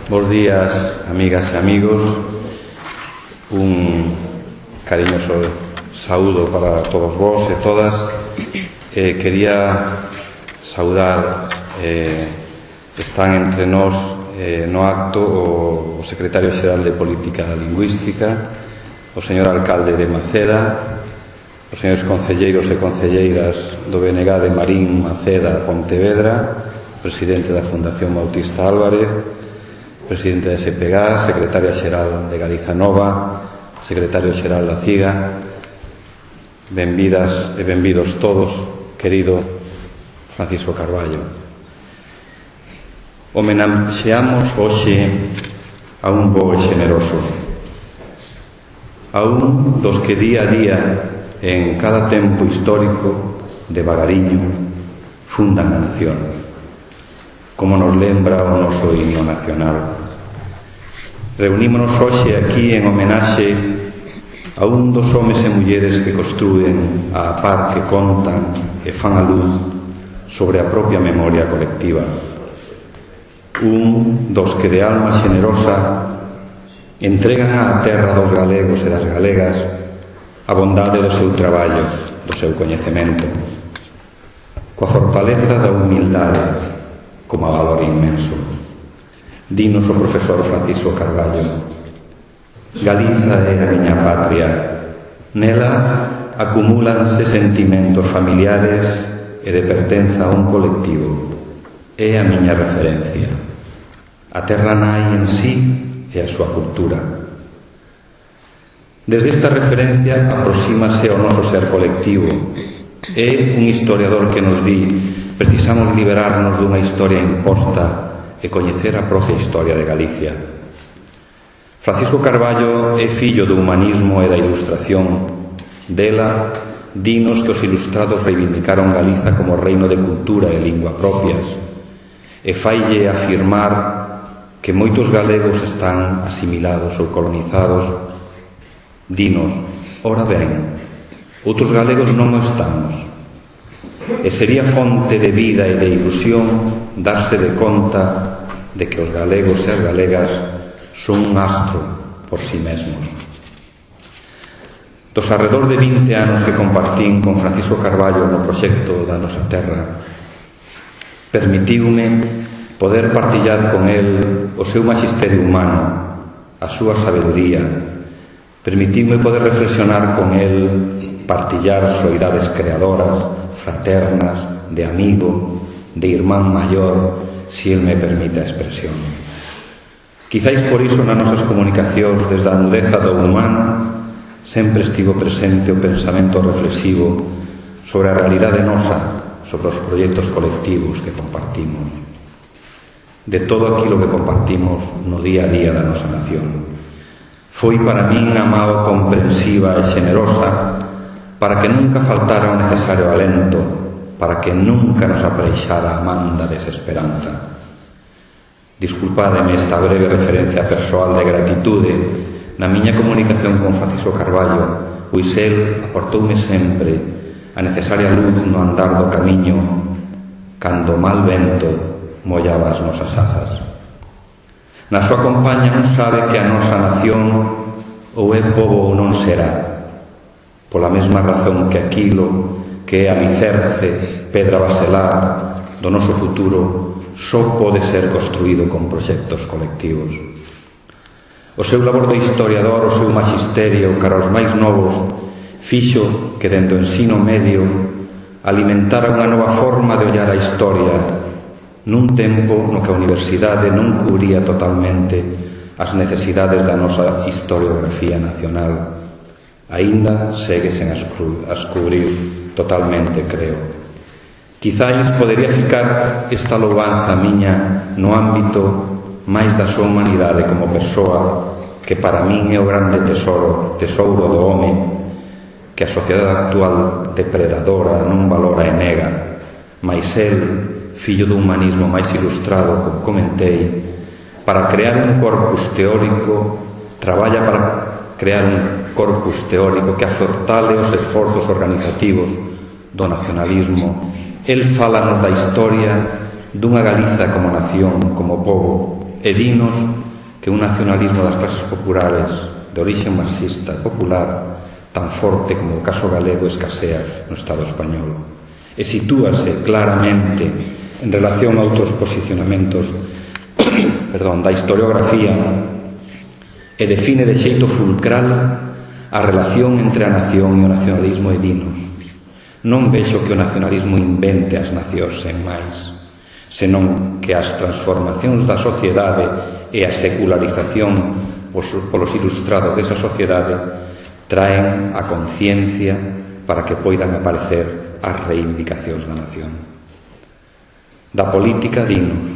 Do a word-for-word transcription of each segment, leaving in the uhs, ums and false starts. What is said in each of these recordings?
Bos días, amigas e amigos. Un cariñoso saúdo para todos vos e todas. Eh, quería saudar, eh, están entre nós eh, no acto o, o secretario xeral de Política Lingüística, o señor alcalde de Maceda, os señores concelleiros e concelleiras do B N G de Marín, Maceda, Pontevedra, presidente da Fundación Bautista Álvarez, presidente da S P G A, secretaria xeral de Galiza Nova, secretario xeral da C I G A. Benvidas e benvidos todos, querido Francisco Carballo. Homenaxeamos hoxe a un bo e xeneroso, a un dos que día a día en cada tempo histórico devagariño fundan a nación, como nos lembra o noso himno nacional. Reunímonos hoxe aquí en homenaxe a un dos homes e mulleres que construen a par que contan e fan a luz sobre a propia memoria colectiva. Un dos que de alma xenerosa entregan á terra dos galegos e das galegas a bondade do seu traballo, do seu coñecemento, coa fortaleza da humildade como a valor inmenso. Dinos o profesor Francisco Carballo: Galiza é a miña patria, nela acumúlanse sentimentos familiares e de pertenza a un colectivo, é a miña referencia. A terra nai en sí e a súa cultura. Desde esta referencia aproxímase ao noso ser colectivo. É un historiador que nos di: precisamos liberarnos dunha historia imposta e coñecer a propia historia de Galicia. Francisco Carballo é fillo do humanismo e da ilustración. Dela, dinos que os ilustrados reivindicaron Galiza como reino de cultura e lingua propias, e faille afirmar que moitos galegos están asimilados ou colonizados. Dinos: ora ben, outros galegos non o estamos. E sería fonte de vida e de ilusión darse de conta de que os galegos e as galegas son un astro por si mesmos. Dos arredor de vinte anos que compartín con Francisco Carballo no proxecto da nosa terra, permitiume poder partillar con el o seu magisterio humano, a súa sabedoría. Permitiume poder reflexionar con el, partillar soidades creadoras, fraternas, de amigo, de irmán maior, si el me permite a expresión. Quizáis por iso nas nosas comunicacións, desde a mudeza do humano, sempre estivo presente o pensamento reflexivo sobre a realidade nosa, sobre os proxectos colectivos que compartimos, de todo aquilo que compartimos no día a día da nosa nación. Foi para min a mao comprensiva e xenerosa para que nunca faltara o necesario alento, para que nunca nos apreixara a man da desesperanza. Disculpademe esta breve referencia persoal de gratitude na miña comunicación con Francisco Carballo, pois el aportoume sempre a necesaria luz no andar do camiño cando o mal vento mollaba as nosas azas. Na súa compañía non sabe que a nosa nación ou é pobo ou non será, pola mesma razón que aquilo que é alicerce, pedra baselar do noso futuro só pode ser construído con proxectos colectivos. O seu labor de historiador, o seu magisterio cara aos máis novos, fixo que dentro do ensino medio alimentara unha nova forma de ollar a historia nun tempo no que a universidade non cubría totalmente as necesidades da nosa historiografía nacional. Aínda segue sen as cubrir totalmente, creo. Quizáis podería ficar esta louvanza miña no ámbito máis da súa humanidade como persoa, que para min é o grande tesoro, tesouro do home, que a sociedade actual depredadora non valora e nega, mais el, fillo do humanismo máis ilustrado, como comentei, para crear un corpus teórico, traballa para crear un corpus teórico que afortale os esforzos organizativos do nacionalismo. El fálanos da historia dunha Galiza como nación, como pobo, e dinos que un nacionalismo das clases populares de orixe marxista e popular tan forte como o caso galego escasea no Estado español e sitúase claramente en relación a outros posicionamentos perdón, da historiografía e define de xeito fulcral a relación entre a nación e o nacionalismo e dinos. Non vexo que o nacionalismo invente as nacións sen máis, senón que as transformacións da sociedade e a secularización polos ilustrados desa sociedade traen a conciencia para que poidan aparecer as reivindicacións da nación. Da política dinos: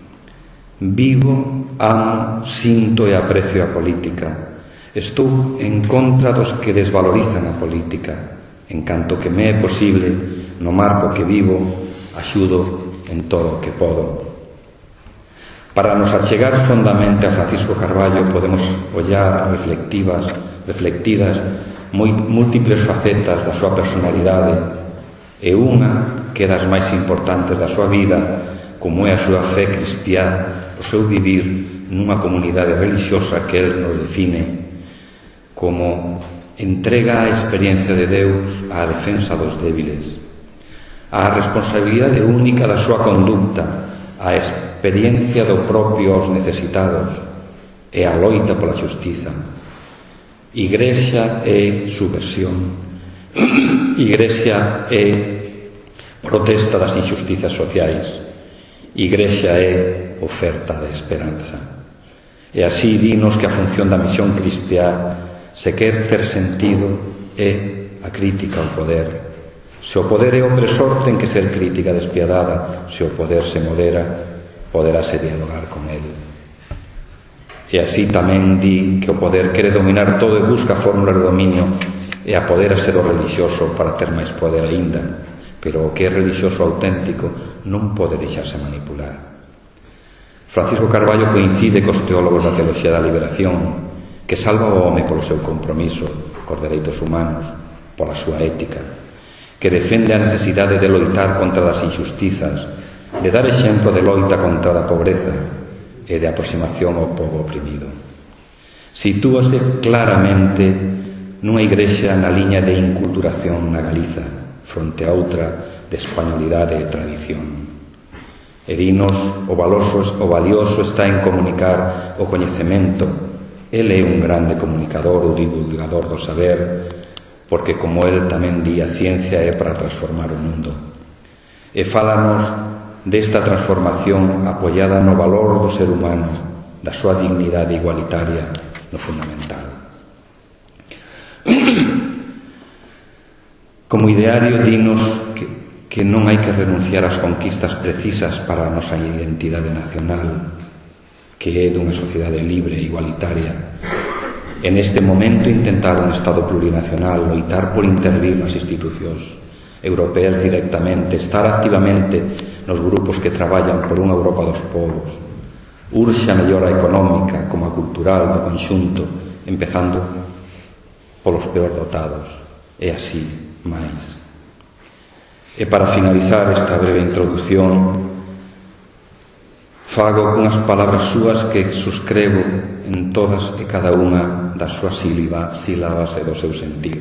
vivo, amo, sinto e aprecio a política. Estou en contra dos que desvalorizan a política, en canto que me é posible, no marco que vivo, axudo en todo o que podo. Para nos achegar fondamente a Francisco Carballo podemos ollar reflectivas, reflectidas moi múltiples facetas da súa personalidade e unha que é das máis importantes da súa vida, como é a súa fe cristiá, o seu vivir nunha comunidade religiosa que el nos define como entrega a experiencia de Deus á defensa dos débiles, a responsabilidade única da súa conducta, a experiencia do propio aos necesitados e a loita pola xustiza. Igrexa é subversión, Igrexa é protesta das injustizas sociais, Igrexa é oferta de esperanza. E así dinos que a función da misión cristiá, se quer ter sentido, é a crítica ao poder. Se o poder é opresor, ten que ser crítica despiadada. Se o poder se modera, poderase dialogar con ele. E así tamén di que o poder quere dominar todo e busca fórmulas de dominio e apoderase do religioso para ter máis poder aínda, pero o que é religioso auténtico non pode deixarse manipular. Francisco Carballo coincide cos teólogos da teoloxía da liberación, que salva o home polo seu compromiso cos dereitos humanos, pola súa ética, que defende a necesidade de loitar contra as injustizas, de dar exemplo de loita contra a pobreza e de aproximación ao povo oprimido. Sitúase claramente nunha igrexa na liña de inculturación na Galiza, fronte a outra de españolidade e tradición. E dinos, o valioso, o valioso está en comunicar o coñecemento. Ele é un grande comunicador ou divulgador do saber, porque, como el tamén di, a ciencia é para transformar o mundo. E fálanos desta transformación apoiada no valor do ser humano, da súa dignidade igualitaria, no fundamental. Como ideario, dinos que, que non hai que renunciar ás conquistas precisas para a nosa identidade nacional, que é dunha sociedade libre e igualitaria. En este momento intentar un Estado plurinacional, loitar por intervir nas institucións europeas directamente, estar activamente nos grupos que traballan por unha Europa dos povos. Urxe a mellora económica como a cultural do conxunto, empezando polos peor dotados, e así máis. E para finalizar esta breve introdución, fago unhas palabras súas que suscribo en todas e cada unha das súas sílabas e do seu sentir.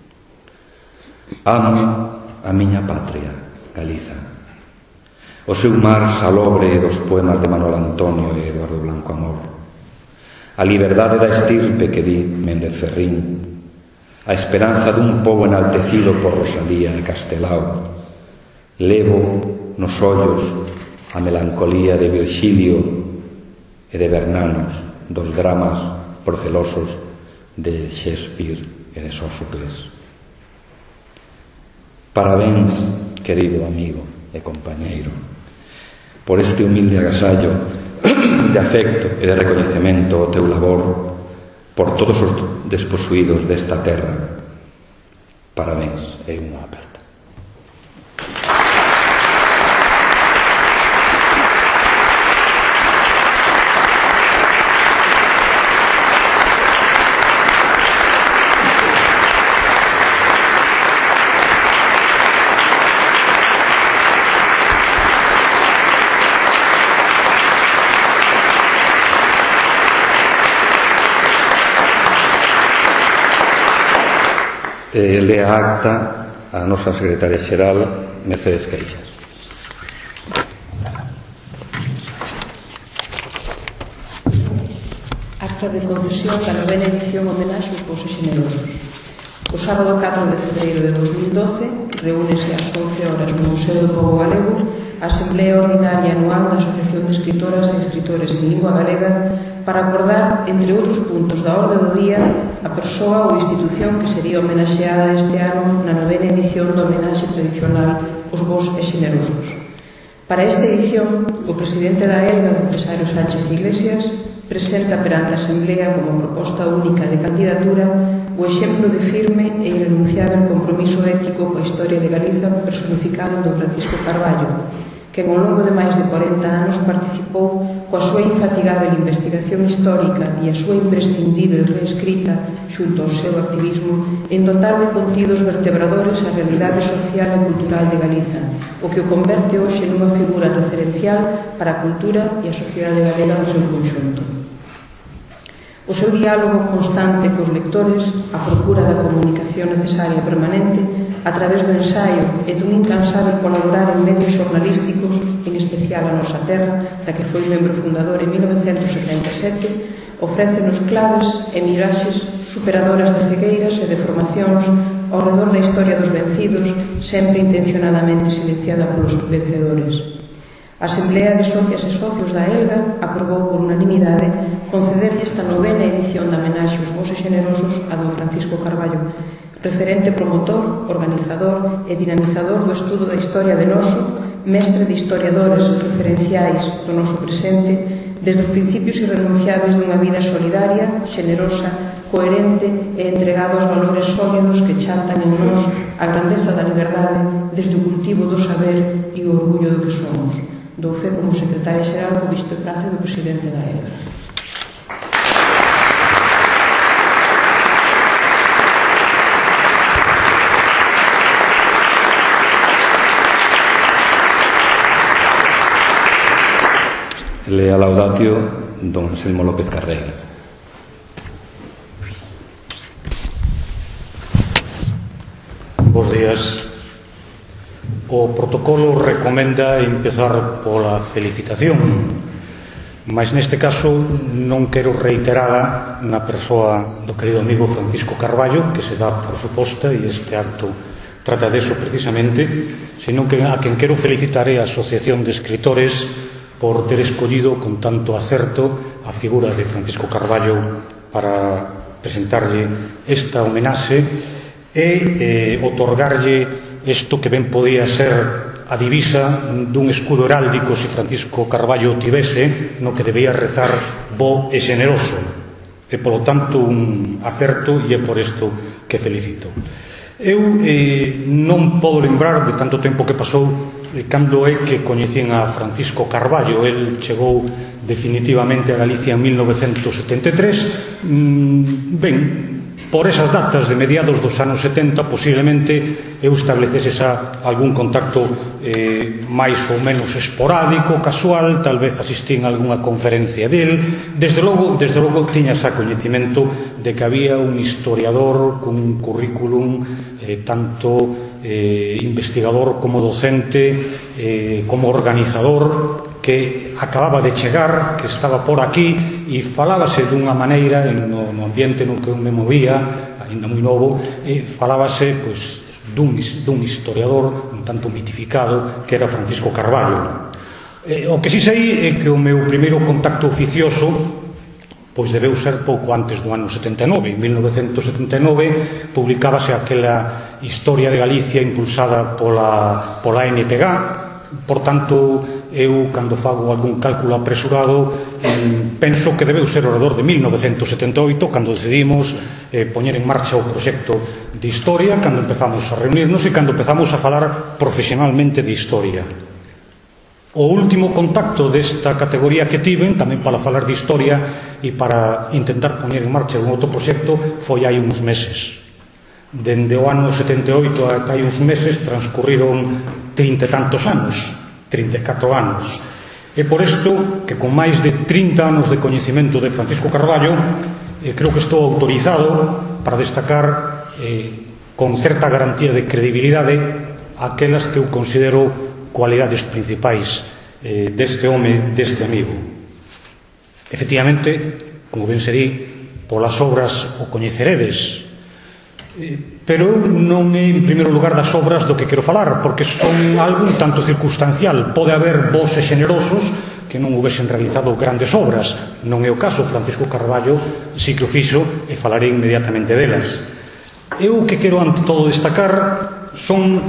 Amo a miña patria, Galiza. O seu mar salobre dos poemas de Manuel Antonio e Eduardo Blanco Amor. A liberdade da estirpe que di Méndez Ferrín. A esperanza dun pobo enaltecido por Rosalía e Castelao. Levo nos ollos a melancolía de Virgilio e de Bernanos, dos dramas procelosos de Shakespeare e de Sófocles. Parabéns, querido amigo e compañeiro, por este humilde agasallo de afecto e de recoñecemento ao teu labor por todos os desposuídos desta terra. Parabéns e unha aperta. eh, lea a acta a nosa secretaria xeral, Mercedes Queixas. Acta de concesión da novena edición homenaxe aos vosos xenerosos. O sábado catro de febreiro de dos mil doce reúnese ás once horas no Museo do Pobo Galego a Asamblea Ordinaria Anual da Asociación de Escritoras e Escritores en Lingua Galega para acordar, entre outros puntos da orde do día, a persoa ou institución que sería homenaxeada este ano na novena edición do homenaxe tradicional aos vos e xenerosos. Para esta edición, o presidente da ELGA, Cesáreo Sánchez Iglesias, presenta perante a Asamblea como proposta única de candidatura o exemplo de firme e irrenunciável compromiso ético coa historia de Galiza personificado en don Francisco Carballo, que ao longo de máis de corenta anos participou coa súa infatigável investigación histórica e a súa imprescindível reescrita xunto ao seu activismo en dotar de contidos vertebradores a realidade social e cultural de Galiza, o que o converte hoxe nunha figura referencial para a cultura e a sociedade galega no seu conxunto. O seu diálogo constante cos lectores, a procura da comunicación necesaria e permanente, a través do ensaio e dun incansável colaborar en medios xornalísticos, en especial a Nosa Terra, da que foi membro fundador en mil novecentos setenta e sete, ofrécenos claves e miraxes superadoras de cegueiras e deformacións ao redor da historia dos vencidos, sempre intencionadamente silenciada polos vencedores. A Asamblea de Socias e Socios da ELGA aprobou por unanimidade concederlle esta novena edición da homenaxe aos vosos xenerosos a don Francisco Carballo, referente promotor, organizador e dinamizador do estudo da historia de noso, mestre de historiadores referenciais do noso presente, desde os principios irrenunciables dunha vida solidaria, xenerosa, coherente e entregado aos valores sólidos que chantan en nós a grandeza da liberdade desde o cultivo do saber e o orgullo do que somos. Dou fe como secretaria xeral co visto e prace do presidente da ELGA. Lea laudatio don Anselmo López Carreira. Bos días. O protocolo recomenda empezar pola felicitación, mas neste caso non quero reiterada na persoa do querido amigo Francisco Carballo, que se dá por suposta, e este acto trata deso precisamente, senón que a quen quero felicitar é a Asociación de Escritores por ter escollido con tanto acerto a figura de Francisco Carballo para presentarlle esta homenaxe e eh, otorgarlle isto que ben podía ser a divisa dun escudo heráldico se Francisco Carballo tivese, no que debía rezar bo e xeneroso. E, polo tanto, un acerto, e é por isto que felicito. Eu eh, non podo lembrar de tanto tempo que pasou eh, cando é que coñecín a Francisco Carballo. El chegou definitivamente a Galicia en mil novecentos setenta e tres. Mm, ben, por esas datas de mediados dos anos setenta posiblemente eu establecese xa algún contacto eh, máis ou menos esporádico, casual, tal vez asistín a algunha conferencia del. Desde logo, desde logo tiña xa coñecimento de que había un historiador con un currículum eh, tanto eh, investigador como docente, eh, como organizador, que acababa de chegar, que estaba por aquí, e falábase dunha maneira no, no ambiente no que eu me movía, ainda moi novo, e falábase pois, dun, dun historiador un tanto mitificado que era Francisco Carballo. Eh, o que si sei é que o meu primeiro contacto oficioso pois debeu ser pouco antes do ano setenta e nove. En mil novecentos setenta e nove publicábase aquela Historia de Galicia impulsada pola, pola N P G. Por tanto, eu, cando fago algún cálculo apresurado, eh, penso que debeu ser o redor de mil novecentos setenta e oito, cando decidimos eh, poñer en marcha o proxecto de historia, cando empezamos a reunirnos e cando empezamos a falar profesionalmente de historia. O último contacto desta categoría que tiven, tamén para falar de historia e para intentar poñer en marcha un outro proxecto, foi hai uns meses. Dende o ano setenta e oito ata hai uns meses transcurriron trinta e tantos anos, trinta e catro anos. E por isto, que con máis de trinta anos de coñecemento de Francisco Carballo, eh, creo que estou autorizado para destacar eh, con certa garantía de credibilidade aquelas que eu considero cualidades principais eh, deste home, deste amigo. Efectivamente, como ben se di, polas obras o coñeceredes, pero non é en primeiro lugar das obras do que quero falar, porque son algo un tanto circunstancial. Pode haber voces generosos que non houvesen realizado grandes obras, non é o caso. Francisco Carballo si que o fixo e falarei inmediatamente delas. Eu o que quero ante todo destacar son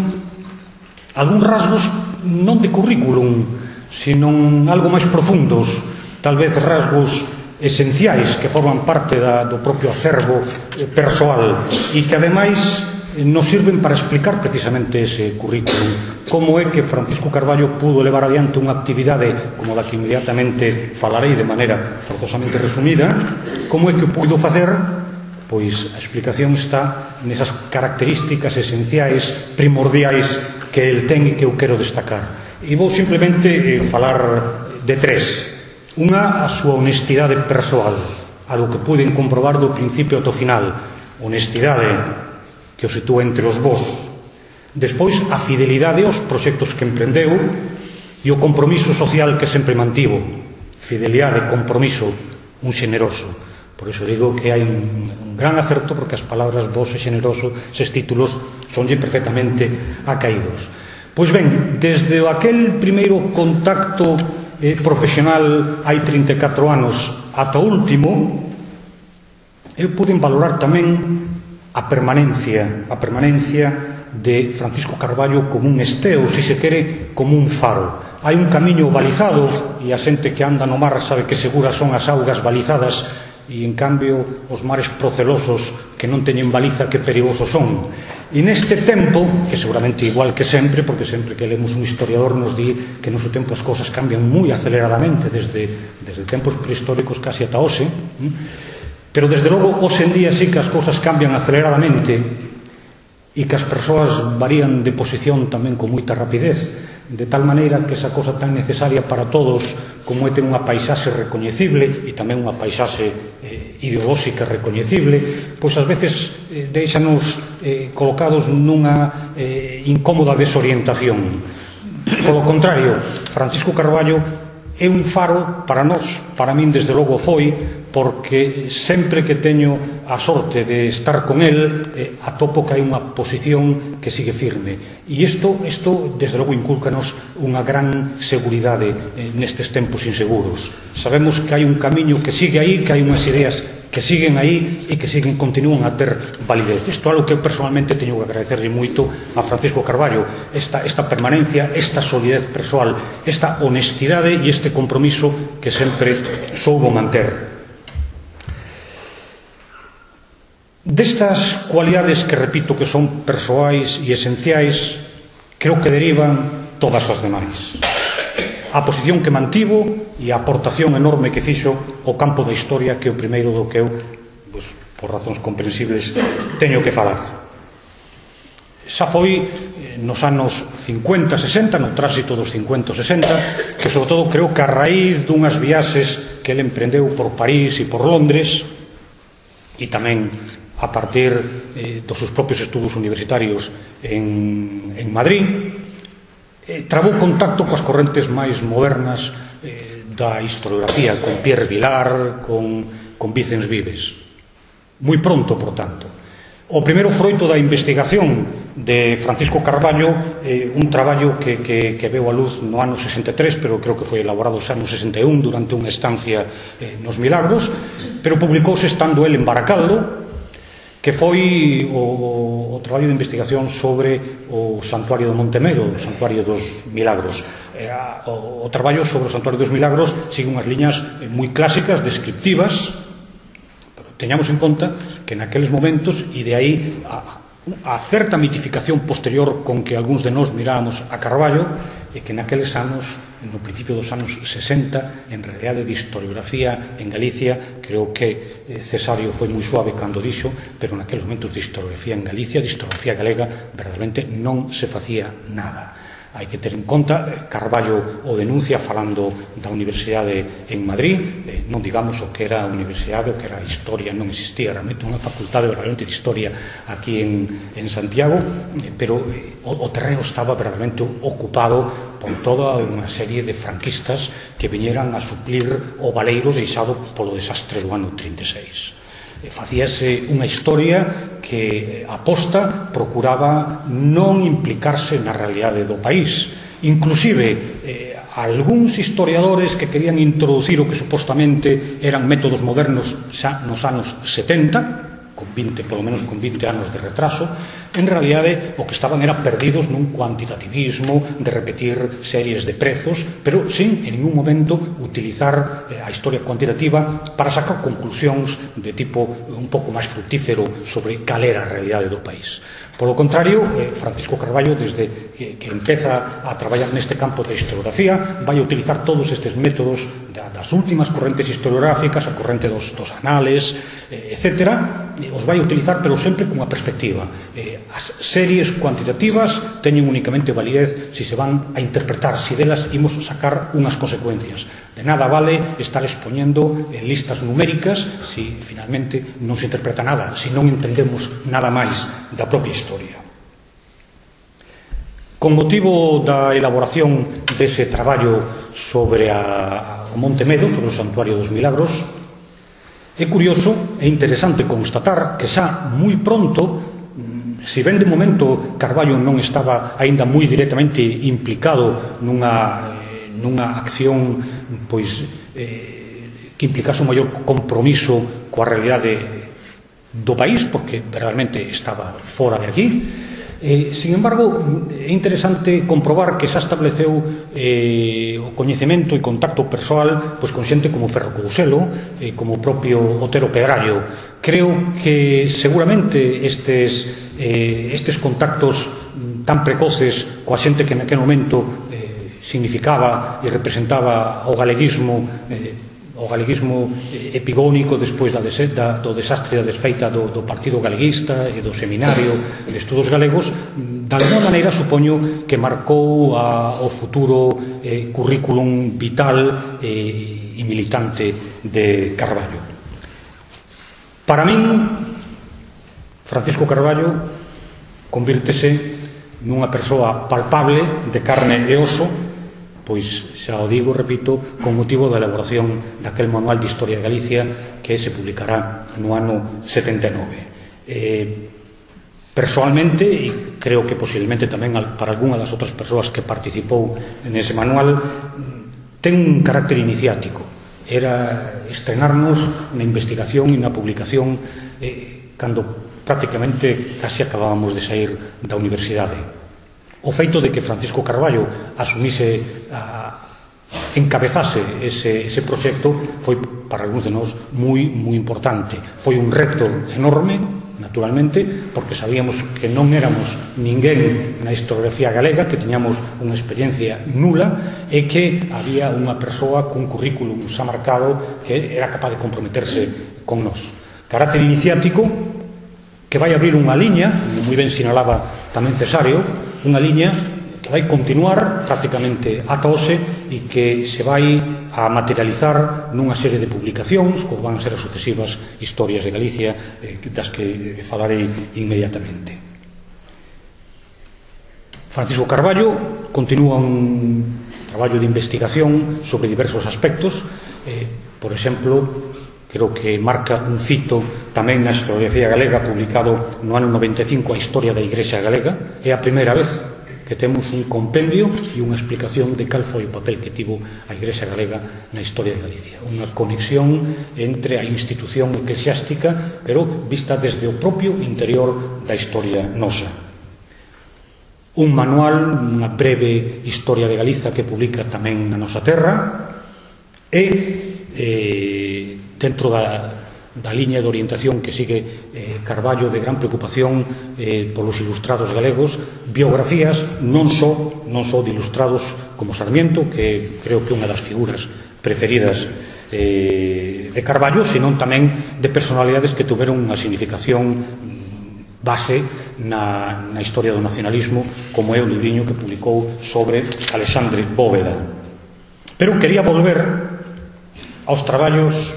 algúns rasgos non de currículum, sino algo máis profundos, tal vez rasgos esenciais que forman parte da, do propio acervo persoal e que ademais nos sirven para explicar precisamente ese currículum. Como é que Francisco Carballo pudo levar adiante unha actividade como da que inmediatamente falarei de maneira forzosamente resumida? Como é que o puido facer? Pois a explicación está nesas características esenciais, primordiais que el ten e que eu quero destacar. E vou simplemente eh, falar de tres. Unha, a súa honestidade persoal, algo que puiden comprobar do principio ao final. Honestidade que o sitúa entre os vós. Despois, a fidelidade aos proxectos que emprendeu e o compromiso social que sempre mantivo. Fidelidade, compromiso, un xeneroso. Por iso digo que hai un gran acerto, porque as palabras vós e xeneroso, eses títulos, sonlle perfectamente acaídos. Pois ben, desde aquel primeiro contacto Eh, profesional hai trinta e catro anos ata o último, eu pude valorar tamén a permanencia a permanencia de Francisco Carballo como un esteo, se se quere, como un faro. Hai un camiño balizado e a xente que anda no mar sabe que seguras son as augas balizadas, e en cambio os mares procelosos que non teñen baliza, que perigosos son. E neste tempo, que seguramente igual que sempre, porque sempre que lemos un historiador nos di que no seu tempo as cousas cambian moi aceleradamente, desde, desde tempos prehistóricos casi ata hoxe, pero desde logo hoxe en día sí que as cousas cambian aceleradamente e que as persoas varían de posición tamén con moita rapidez, de tal maneira que esa cosa tan necesaria para todos como é ter unha paisaxe recoñecible e tamén unha paisaxe eh, ideolóxica recoñecible, pois ás veces eh, deixanos eh, colocados nunha eh, incómoda desorientación. Polo contrario, Francisco Carballo é un faro para nós, para min desde logo foi, porque sempre que teño a sorte de estar con el, eh, atopo que hai unha posición que sigue firme. E isto, isto desde logo, incúlcanos unha gran seguridade eh, nestes tempos inseguros. Sabemos que hai un camiño que sigue aí, que hai unhas ideas que siguen aí e que siguen, continúan a ter validez. Isto é algo que eu personalmente teño que agradecerle moito a Francisco Carballo, esta, esta permanencia, esta solidez persoal, esta honestidade e este compromiso que sempre soubo manter. Destas cualidades que repito que son persoais e esenciais, creo que derivan todas as demais. A posición que mantivo e a aportación enorme que fixo ao campo da historia, que é o primeiro do que eu, pues, por razóns comprensibles, teño que falar. Xa foi nos anos cincuenta, sesenta, no tránsito dos cincuenta, sesenta, que sobre todo creo que a raíz dunhas viaxes que ele emprendeu por París e por Londres, e tamén a partir eh, dos seus propios estudos universitarios en, en Madrid, eh, trabou contacto coas correntes máis modernas eh, da historiografía, con Pierre Vilar, con, con Vicens Vives. Moi pronto, por tanto. O primeiro froito da investigación de Francisco Carballo, eh, un traballo que, que, que veu a luz no ano sesenta e tres, pero creo que foi elaborado xa no sesenta e un durante unha estancia eh, nos Milagros, pero publicouse estando el en Baracaldo, que foi o, o traballo de investigación sobre o Santuario do Montemedo, o Santuario dos Milagros. Eh, o, o traballo sobre o Santuario dos Milagros sigue unhas liñas eh, moi clásicas, descriptivas, pero teñamos en conta que naqueles momentos, e de aí a, a certa mitificación posterior con que algúns de nós mirábamos a Carballo, e que naqueles anos, no principio dos anos sesenta, en realidade de historiografía en Galicia, creo que Cesario foi moi suave cando dixo, pero naqueles momentos de historiografía en Galicia, de historiografía galega, verdadeiramente non se facía nada. Hai que ter en conta, Carballo o denuncia falando da Universidade en Madrid, eh, non digamos o que era a Universidade, o que era a Historia, non existía realmente unha facultade verdadeiramente de Historia aquí en, en Santiago, eh, pero eh, o, o terreno estaba verdadeiramente ocupado por toda unha serie de franquistas que viñeran a suplir o baleiro deixado polo desastre do ano trinta e seis. Facíase unha historia que aposta procuraba non implicarse na realidade do país. Inclusive, eh, algúns historiadores que querían introducir o que supostamente eran métodos modernos xa nos anos setenta, con vinte, polo menos con vinte anos de retraso, en realidade o que estaban era perdidos nun cuantitativismo de repetir series de prezos, pero sin en ningún momento utilizar eh, a historia cuantitativa para sacar conclusións de tipo un pouco máis fructífero sobre cal era a realidade do país. Polo contrario, eh, Francisco Carballo, desde que, que empeza a traballar neste campo da historiografía, vai a utilizar todos estes métodos da, das últimas correntes historiográficas, a corrente dos, dos anales, eh, etcétera, eh, os vai a utilizar, pero sempre cunha perspectiva. Eh, as series cuantitativas teñen únicamente validez se se van a interpretar, se delas imos sacar unhas consecuencias. De nada vale estar expoñendo en listas numéricas se finalmente non se interpreta nada, se non entendemos nada máis da propia historia. Con motivo da elaboración dese traballo sobre a, o Monte Medo, sobre o Santuario dos Milagros, é curioso e interesante constatar que xa moi pronto, se ben de momento Carballo non estaba aínda moi directamente implicado nunha nunha acción pois eh, que implicase un maior compromiso coa realidade do país, porque realmente estaba fora de aquí. Eh, sin embargo, é interesante comprobar que xa estableceu eh, o coñecemento e contacto persoal pois, con xente como Ferro Couselo, eh, como o propio Otero Pedrallo. Creo que seguramente estes, eh, estes contactos tan precoces coa xente que naquele momento significaba e representaba o galeguismo eh, o galeguismo epigónico despois da, da, do desastre da desfeita do, do Partido Galeguista e do Seminario de Estudos Galegos, de alguma maneira supoño que marcou a, o futuro eh, currículum vital eh, e militante de Carballo. Para min, Francisco Carballo convírtese nunha persoa palpable de carne e oso, pois xa o digo, repito, con motivo da elaboración daquel manual de Historia de Galicia que se publicará no ano setenta e nove. Eh, personalmente, e creo que posiblemente tamén para algunha das outras persoas que participou nese manual, ten un carácter iniciático. Era estrenarnos na investigación e na publicación eh, cando prácticamente casi acabábamos de sair da universidade. O feito de que Francisco Carballo asumise, a, encabezase ese, ese proxecto foi para algúns de nós moi, moi importante. Foi un reto enorme, naturalmente, porque sabíamos que non éramos ninguén na historiografía galega, que tiñamos unha experiencia nula e que había unha persoa cun currículum xa marcado que era capaz de comprometerse con nós. Carácter iniciático que vai abrir unha liña, como moi ben sinalaba tamén Cesario, unha liña que vai continuar prácticamente ata hoxe e que se vai a materializar nunha serie de publicacións, como van a ser as sucesivas historias de Galicia, eh, das que falarei inmediatamente. Francisco Carballo continúa un traballo de investigación sobre diversos aspectos, eh, por exemplo, creo que marca un fito tamén na historiografía galega publicado no ano noventa e cinco, a Historia da Igrexa Galega. É a primeira vez que temos un compendio e unha explicación de cal foi o papel que tivo a Igrexa Galega na historia de Galicia. Unha conexión entre a institución eclesiástica, pero vista desde o propio interior da historia nosa. Un manual, unha breve historia de Galiza que publica tamén na nosa terra e eh, dentro da, da liña de orientación que sigue eh, Carballo de gran preocupación eh, polos ilustrados galegos, biografías non só, non só de ilustrados como Sarmiento, que creo que é unha das figuras preferidas eh, de Carballo, senón tamén de personalidades que tuveron unha significación base na, na historia do nacionalismo, como é o libriño que publicou sobre Alexandre Bóveda. Pero quería volver aos traballos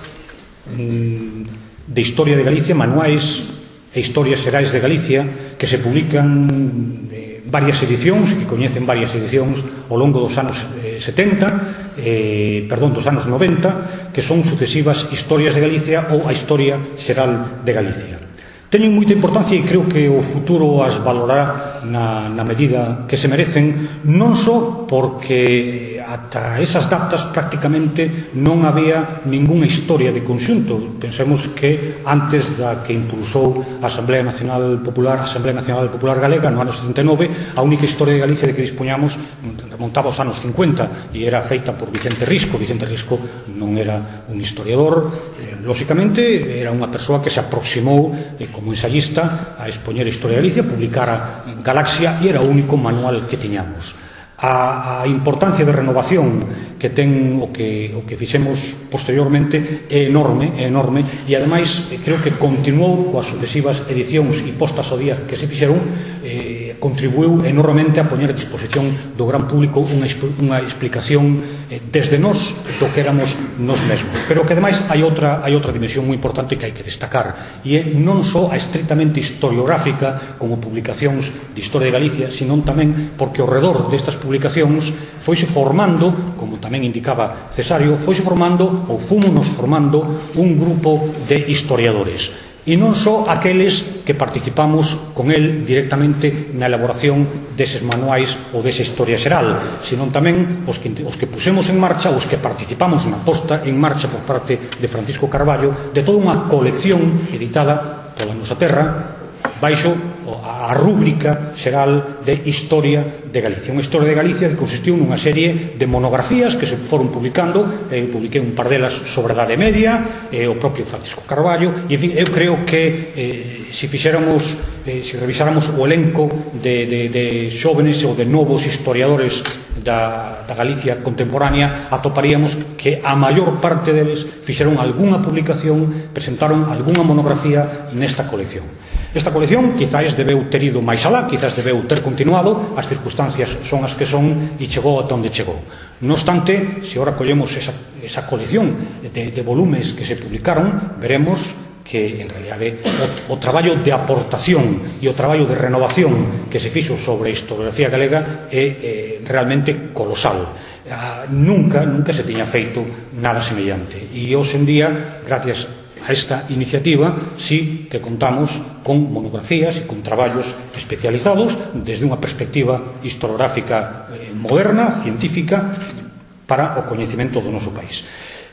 mm, de historia de Galicia, manuais e historias xerais de Galicia, que se publican eh, varias edicións, que coñecen varias edicións ao longo dos anos eh, setenta, eh, perdón, dos anos noventa, que son sucesivas historias de Galicia ou a historia xeral de Galicia. Teñen moita importancia e creo que o futuro as valorará na, na medida que se merecen, non só porque ata esas datas prácticamente non había ningunha historia de conxunto. Pensemos que antes da que impulsou a Asamblea Nacional Popular, a Asamblea Nacional Popular Galega no ano setenta e nove, a única historia de Galicia de que dispoñamos remontaba aos anos cincuenta e era feita por Vicente Risco. Vicente Risco non era un historiador, eh, lóxicamente era unha persoa que se aproximou eh, como ensayista a expoñer a historia de Galicia, publicara Galaxia e era o único manual que tiñamos. A, a importancia de renovación que ten o que, o que fixemos posteriormente é enorme, é enorme e ademais creo que continuou coas sucesivas edicións e postas ao día que se fixeron, eh, contribuiu enormemente a poñer a disposición do gran público unha, unha explicación eh, desde nós do que éramos nós mesmos. Pero que ademais hai outra, hai outra dimensión moi importante que hai que destacar, e é non só a estritamente historiográfica como publicacións de historia de Galicia, senón tamén porque ao redor destas publicacións foise formando, como tamén indicaba Cesario, foise formando ou fomos formando un grupo de historiadores, e non só aqueles que participamos con el directamente na elaboración deses manuais ou desa historia xeral, senón tamén os que, os que pusemos en marcha, os que participamos na posta en marcha por parte de Francisco Carballo de toda unha colección editada pola nosa terra baixo a rúbrica xeral de Historia de Galicia. Unha historia de Galicia que consistiu nunha serie de monografías que se foron publicando. Eu publiquei un par delas sobre a Idade Media, eh, o propio Francisco Carballo, e en fin, eu creo que eh, se fixéramos, eh, se revisáramos o elenco de, de, de xóvenes ou de novos historiadores da, da Galicia contemporánea, atoparíamos que a maior parte deles fixeron algunha publicación, presentaron algunha monografía nesta colección. Esta colección quizás debeu ter ido máis alá, quizás debeu ter continuado, as circunstancias son as que son e chegou ata onde chegou. No obstante, se ora collemos esa, esa colección de, de volumes que se publicaron, veremos que en realidade o, o traballo de aportación e o traballo de renovación que se fixo sobre a historiografía galega é eh, realmente colosal. Ah, nunca, nunca se tiña feito nada semellante, e hoxe en día, gracias a esta iniciativa, sí que contamos con monografías e con traballos especializados desde unha perspectiva historiográfica eh, moderna, científica, para o coñecemento do noso país.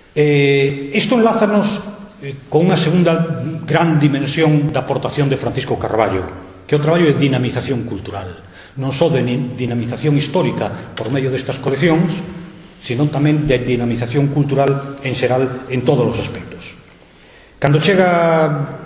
Eh, isto enlázanos eh, con unha segunda gran dimensión da aportación de Francisco Carballo, que é o traballo de dinamización cultural, non só de dinamización histórica por medio destas coleccións, sino tamén de dinamización cultural en xeral en todos os aspectos. Cando chega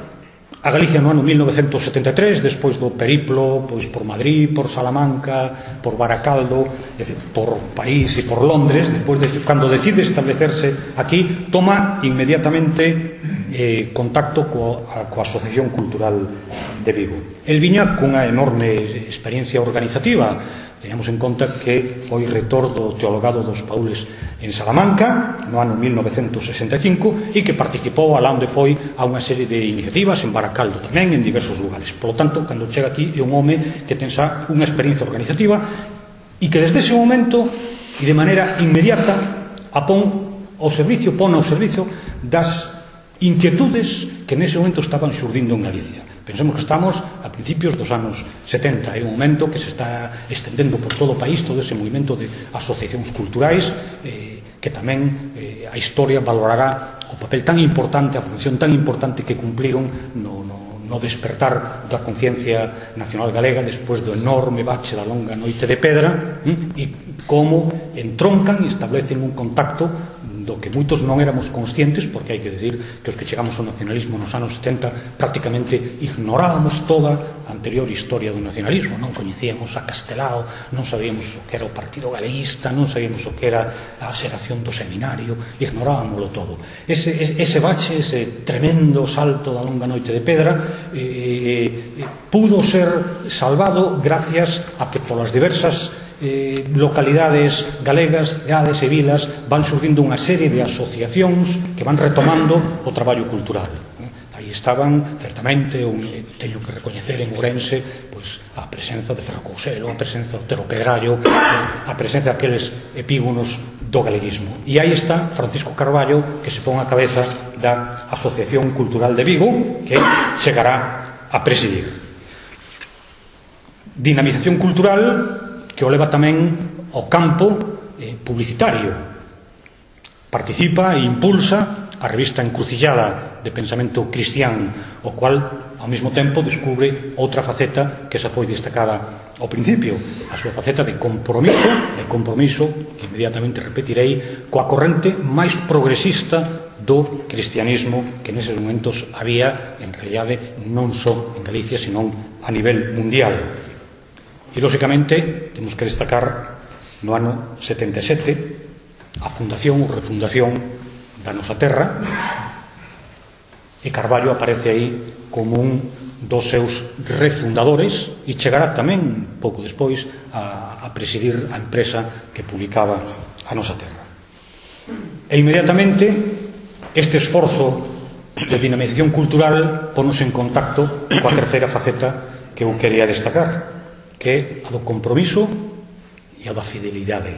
a Galicia no ano mil novecentos setenta e tres, despois do periplo pois por Madrid, por Salamanca, por Baracaldo, por París e por Londres, despois de, cando decide establecerse aquí, toma inmediatamente eh, contacto coa, coa Asociación Cultural de Vigo. El viña cunha enorme experiencia organizativa. Teñamos en conta que foi reitor do Teologado dos Paules en Salamanca no ano mil novecentos sesenta e cinco e que participou alá onde foi a unha serie de iniciativas en Baracaldo tamén, en diversos lugares. Por lo tanto, cando chega aquí é un home que ten xa unha experiencia organizativa e que desde ese momento e de maneira inmediata a pon ao servicio, pon ao servicio das inquietudes que nese momento estaban xurdindo en Galicia. Pensemos que estamos a principios dos anos setenta, é un momento que se está estendendo por todo o país todo ese movimento de asociacións culturais, eh, que tamén eh, a historia valorará o papel tan importante, a función tan importante que cumpliron no, no, no despertar da conciencia nacional galega despois do enorme bache da longa noite de pedra, hm? E como entroncan e establecen un contacto do que moitos non éramos conscientes, porque hai que decir que os que chegamos ao nacionalismo nos anos setenta prácticamente ignorábamos toda a anterior historia do nacionalismo, non coñecíamos a Castelao, non sabíamos o que era o Partido Galeguista, non sabíamos o que era a xeración do seminario, ignorábamoslo todo. Ese, ese bache, ese tremendo salto da longa noite de pedra eh, eh, pudo ser salvado gracias a que polas diversas Eh, localidades galegas, cidades e vilas van surdindo unha serie de asociacións que van retomando o traballo cultural. Aí estaban, certamente, un, teño que recoñecer en Ourense pois, a presenza de Ferro Couselo, a presenza de Otero Pedrallo, a presenza daqueles epígonos do galeguismo. E aí está Francisco Carballo, que se pon a cabeza da Asociación Cultural de Vigo, que chegará a presidir. Dinamización cultural que o leva tamén ao campo eh, publicitario. Participa e impulsa a revista Encrucillada de pensamento cristián, o cual ao mesmo tempo descubre outra faceta que xa foi destacada ao principio, a súa faceta de compromiso, de compromiso, que inmediatamente repetirei, coa corrente máis progresista do cristianismo que neses momentos había, en realidade, non só en Galicia, senón a nivel mundial. E, lóxicamente, temos que destacar no ano setenta e sete a fundación ou refundación da nosa terra, e Carballo aparece aí como un dos seus refundadores e chegará tamén, pouco despois, a, a presidir a empresa que publicaba a nosa terra. E, inmediatamente, este esforzo de dinamización cultural ponos en contacto coa terceira faceta que eu quería destacar, que é a do compromiso e a da fidelidade.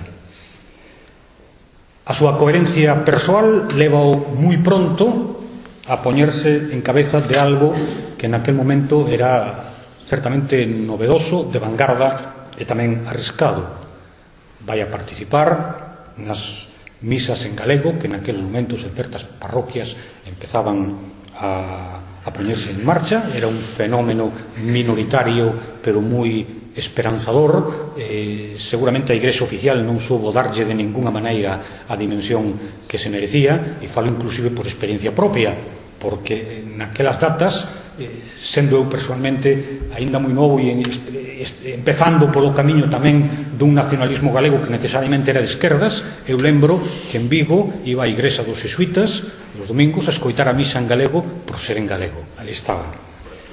A súa coherencia persoal leva-o moi pronto a poñerse en cabeza de algo que naquel momento era certamente novedoso, de vanguarda e tamén arriscado. Vai a participar nas misas en galego, que naqueles momentos en certas parroquias empezaban a, a poñerse en marcha. Era un fenómeno minoritario pero moi esperanzador. Eh, seguramente a Igrexa Oficial non soubo darlle de ninguna maneira a dimensión que se merecía, e falo inclusive por experiencia propia, porque naquelas datas, eh, sendo eu personalmente aínda moi novo e empezando polo camiño tamén dun nacionalismo galego que necesariamente era de esquerdas, eu lembro que en Vigo iba á Igrexa dos Xesuítas os domingos a escoitar a misa en galego por ser en galego. Ali estaba.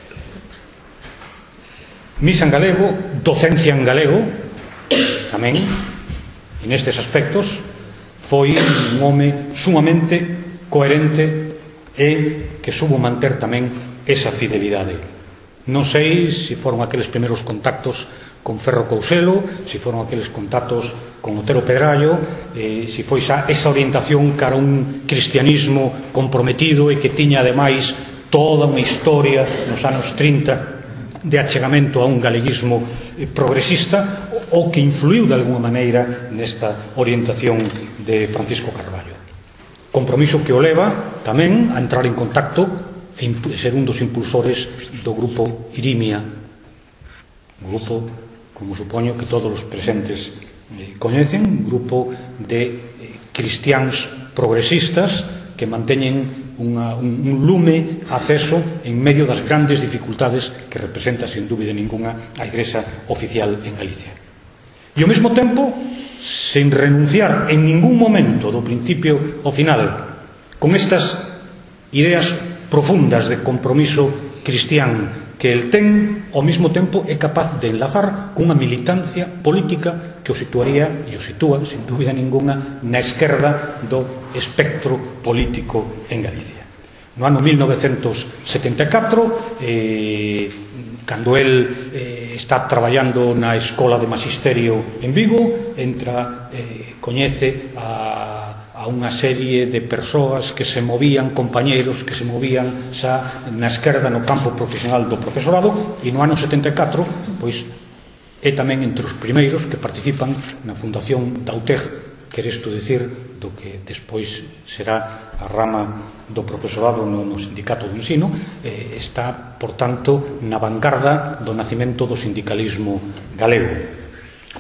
Misa en galego, docencia en galego tamén, e nestes aspectos foi un home sumamente coherente e que subo manter tamén esa fidelidade. Non sei se foron aqueles primeiros contactos con Ferro Couselo, se foron aqueles contactos con Otero Pedrallo, eh, se foi xa esa orientación cara a un cristianismo comprometido e que tiña ademais toda unha historia nos anos trinta de achegamento a un galeguismo progresista, ou que influiu de alguma maneira nesta orientación de Francisco Carballo. Compromiso que o leva tamén a entrar en contacto e ser un dos impulsores do grupo Irimia, grupo, como supoño que todos os presentes coñecen, un grupo de cristiáns progresistas que manteñen Unha, un, un lume aceso en medio das grandes dificultades que representa, sin dúbida ninguna, a Igrexa Oficial en Galicia. E ao mesmo tempo, sen renunciar en ningún momento do principio ao final con estas ideas profundas de compromiso cristián que el ten, ao mesmo tempo é capaz de enlazar cunha militancia política que o situaría e o sitúa, sin dúbida ninguna, na esquerda do espectro político en Galicia. No ano mil novecentos setenta e catro, eh, cando el eh, está traballando na Escola de Magisterio en Vigo, entra, eh, coñece a a unha serie de persoas que se movían, compañeiros que se movían xa na esquerda no campo profesional do profesorado, e no ano setenta e catro pois é tamén entre os primeiros que participan na fundación da U T E G, quere isto dicir do que despois será a rama do profesorado no, no sindicato do ensino. Eh, está, por tanto, na vanguarda do nacimento do sindicalismo galego.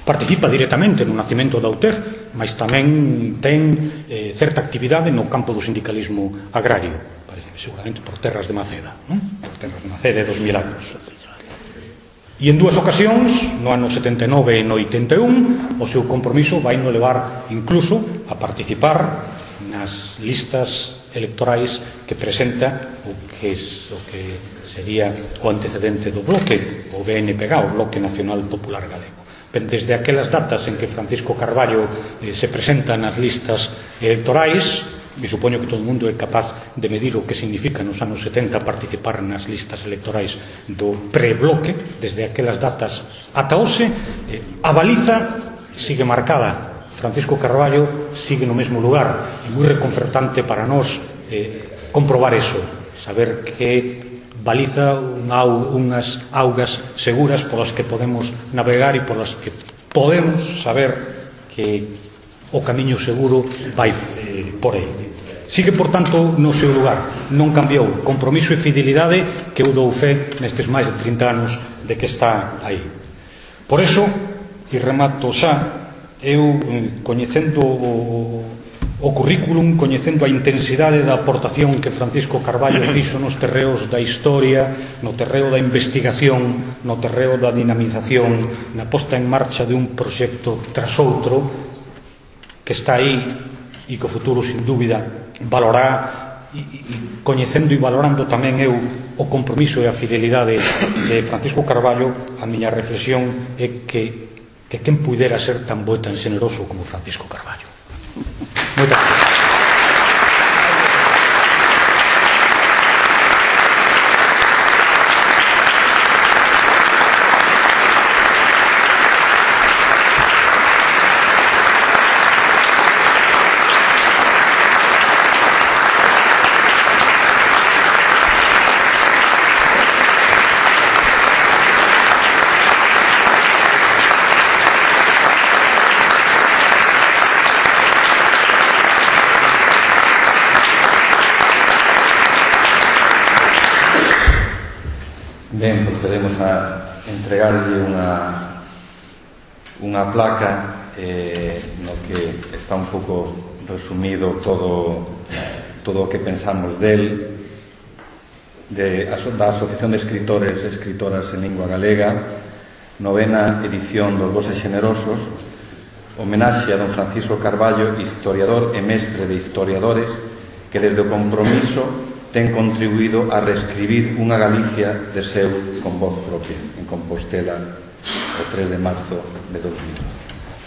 participa directamente no nacemento da U T E G, mas tamén ten eh, certa actividade no campo do sindicalismo agrario, parece, seguramente por terras de Maceda, non? Por terras de Maceda e dos mil anos. E en dúas ocasións, no ano setenta e nove e no oitenta e un, o seu compromiso vai no levar incluso a participar nas listas electorais que presenta o que, o que sería o antecedente do bloque, o B N P G, o Bloque Nacional Popular Galego. Ben, desde aquelas datas en que Francisco Carballo eh, se presenta nas listas electorais, e supoño que todo o mundo é capaz de medir o que significa nos anos setenta participar nas listas electorais do pre-bloque, desde aquelas datas ata hoxe, eh, a baliza sigue marcada. Francisco Carballo sigue no mesmo lugar, e moi reconfortante para nós eh, comprobar eso, saber que baliza unha, unhas augas seguras polas que podemos navegar e polas que podemos saber que o camiño seguro vai eh, por aí. Sigue, por tanto, no seu lugar, non cambiou, compromiso e fidelidade que eu dou fe nestes máis de trinta anos de que está aí. Por eso, e remato xa, eu coñecendo o, o currículum, coñecendo a intensidade da aportación que Francisco Carballo fixo nos terreos da historia, no terreo da investigación, no terreo da dinamización, na posta en marcha de un proxecto tras outro, que está aí e que o futuro, sin dúbida, valorará, e, e coñecendo e valorando tamén eu o compromiso e a fidelidade de Francisco Carballo, a miña reflexión é que, que quen pudera ser tan bo e tan generoso como Francisco Carballo. Moitas gracias. Ben, procedemos a entregarlle unha unha placa eh, no que está un pouco resumido todo todo o que pensamos del de, da Asociación de Escritores e Escritoras en Lingua Galega, novena edición dos Voces Generosos, homenaxe a don Francisco Carballo, historiador e mestre de historiadores, que desde o compromiso ten contribuído a reescribir unha Galicia de seu con voz propia en Compostela o tres de marzo de dos mil doce.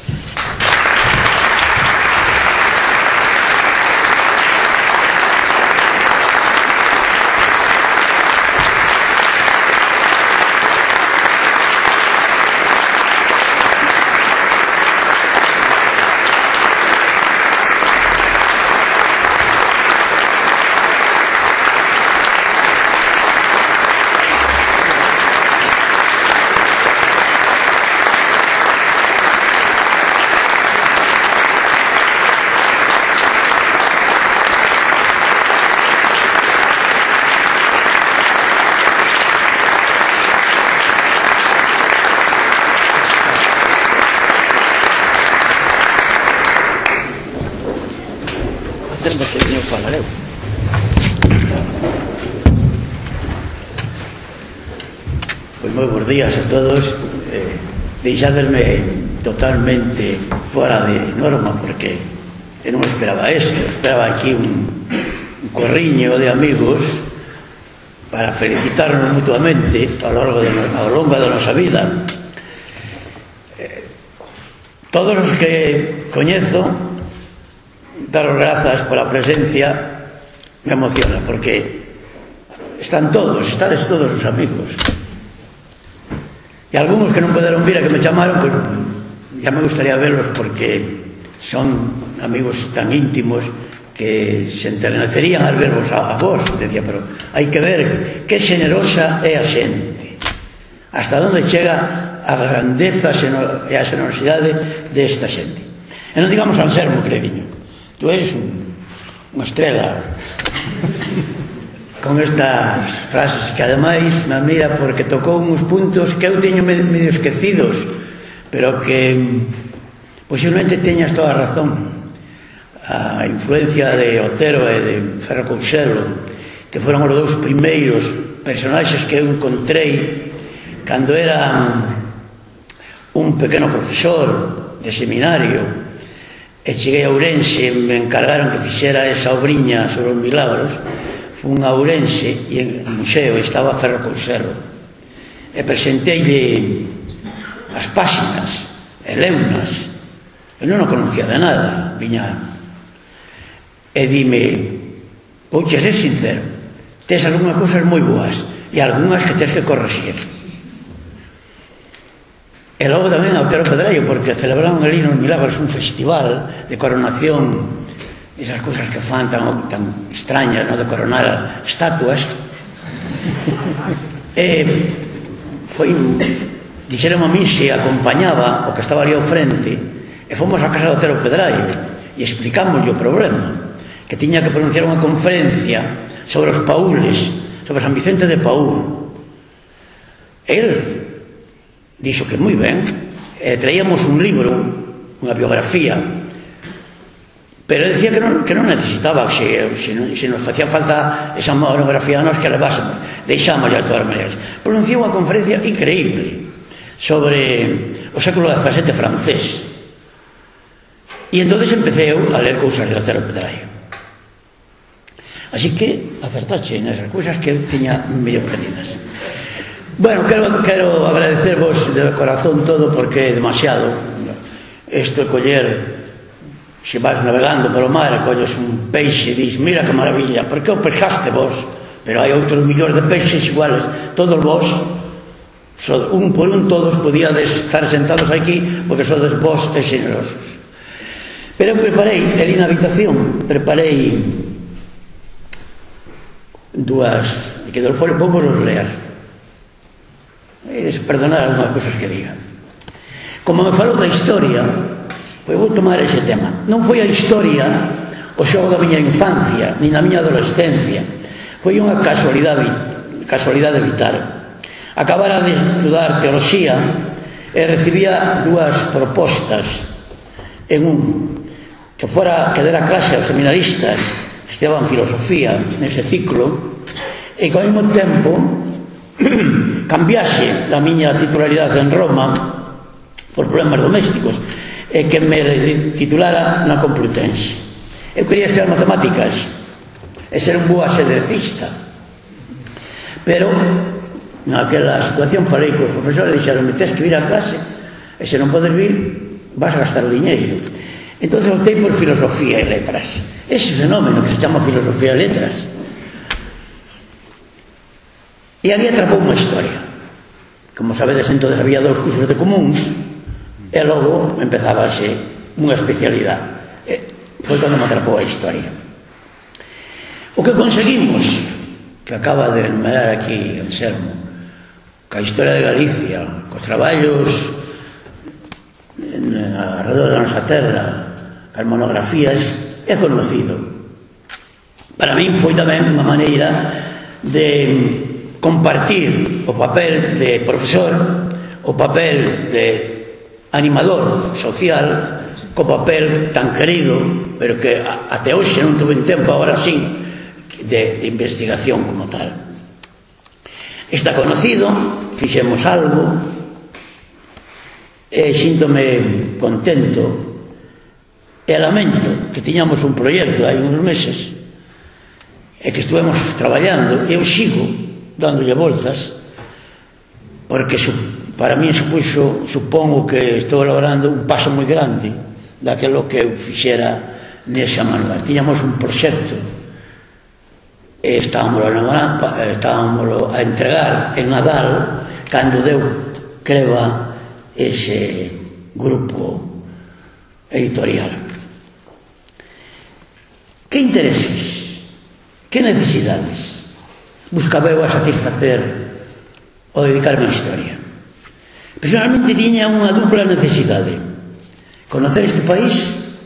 Pois moi bons días a todos. eh, Deixádesme totalmente fora de norma, porque eu non esperaba isto. Esperaba aquí un, un corriño de amigos para felicitarnos mutuamente ao longo, de, ao longo da nosa vida. eh, Todos os que coñezo, daros grazas pola presencia, me emociona, porque están todos, estades todos os amigos. E algúns que non poderon vir a que me chamaron, pues, ya me gustaría verlos, porque son amigos tan íntimos que se enternecerían al vervos a, a vos. Decía, pero hai que ver que generosa é a xente, hasta onde chega a grandeza e a generosidade desta xente. E non digamos Anselmo, crediño, tú eres un, unha estrela con estas frases que ademais me admira, porque tocou uns puntos que eu teño medio esquecidos, pero que posiblemente teñas toda a razón. A influencia de Otero e de Ferro Couchelo, que foron os dous primeiros personaxes que eu encontrei cando era un pequeno profesor de seminario e cheguei a Ourense e me encargaron que fixera esa obriña sobre os milagros. Fun a Ourense e en o museo estaba Ferro Couchelo e presenteille as páxinas e leunas e non o conocía de nada. Viña e dime, vouche ser sincero, tes algunhas cousas moi boas e algunhas que tens que corregir. E logo tamén a Otero Pedraio, porque celebraron ali nos Milagros un festival de coronación, esas cousas que fan tan, tan extrañas, no, de coronar estatuas. E foi, dixeron a mí se acompañaba o que estaba ali ao frente, e fomos a casa de Otero Pedraio e explicámoslle o problema, que tiña que pronunciar unha conferencia sobre os paules, sobre San Vicente de Paúl. El dixo que moi ben, e traíamos un libro, unha biografía, pero decía que non, que non necesitaba, se, se, se nos facía falta esa monografía nos que levásemos, deixámoslle a todas maneiras. Pronunciou unha conferencia increíble sobre o século dezasete francés, e entonces empecé a ler cousas de Otero Pedraio. Así que acertache nesas cousas que eu tiña medio perdidas. Bueno, quero, quero agradecervos de corazón todo, porque é demasiado. Isto é coller, se vas navegando polo mar e colles un peixe e dis, mira que maravilla, por que o pescaste vos? Pero hai outros millóns de peixes iguales, todos vos, un por un todos podíades estar sentados aquí, porque sodes vos e generosos. Pero eu preparei, ali na habitación, preparei dúas, que do foro vou vos ler, e perdonar algunas cosas que diga. Como me falou da historia, pois vou tomar ese tema. Non foi a historia o xogo da miña infancia, nin da miña adolescencia, foi unha casualidade, casualidade vital. Acabara de estudar teoloxía e recibía dúas propostas en un, que fora que dera clase aos seminaristas que estaban filosofía nese ciclo, e que ao mesmo tempo cambiase a miña titularidade en Roma por problemas domésticos e que me titulara na Complutense. Eu quería estudiar matemáticas e ser un bo asedrecista, pero naquela situación falei cos profesores e dixeron, me tes que vir a clase e se non podes vir vas a gastar o diñeiro. Entón optei por filosofía e letras, ese fenómeno que se chama filosofía e letras. E ali atrapou unha historia. Como sabedes, entonces había dous cursos de comuns e logo empezábase unha especialidade. E foi cando me atrapou a historia. O que conseguimos, que acaba de enumerar aquí Anselmo, ca historia de Galicia, cos traballos alrededor da nosa terra, as monografías, é conocido. Para min foi tamén unha maneira de compartir o papel de profesor, o papel de animador social, co papel tan querido, pero que até hoxe non tuve tempo, agora sí, de, de investigación como tal. Está conocido, fixemos algo, e síntome contento e lamento que tiñamos un proxecto hai uns meses e que estuvemos traballando, e eu sigo dándolle voltas, porque para mí supuxo, supongo que estou elaborando un paso moi grande daquilo que eu fixera nesa manual. Tiñamos un proxecto e estábamos a entregar en Nadal cando deu creba ese grupo editorial. Que intereses, que necesidades buscaba eu a satisfacer o dedicarme á historia? Personalmente tiña unha dupla necesidade: conocer este país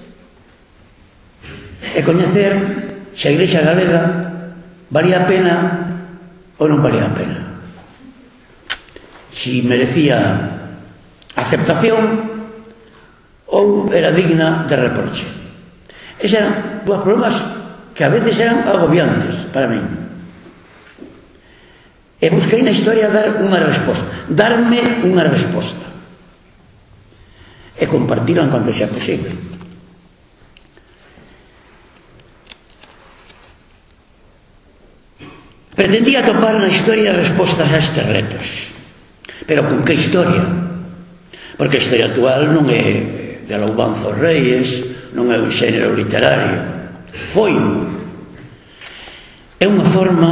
e coñecer se a Igrexa Galega valía a pena ou non valía a pena, si merecía aceptación ou era digna de reproche. Eses eran dous problemas que a veces eran agobiantes para min. E busquei na historia dar unha resposta, darme unha resposta e compartirla en cuanto sea posible. Pretendía atopar na historia respostas a estes retos, pero con que historia? Porque a historia actual non é de louvanza aos reis, non é un xénero literario, foi é unha forma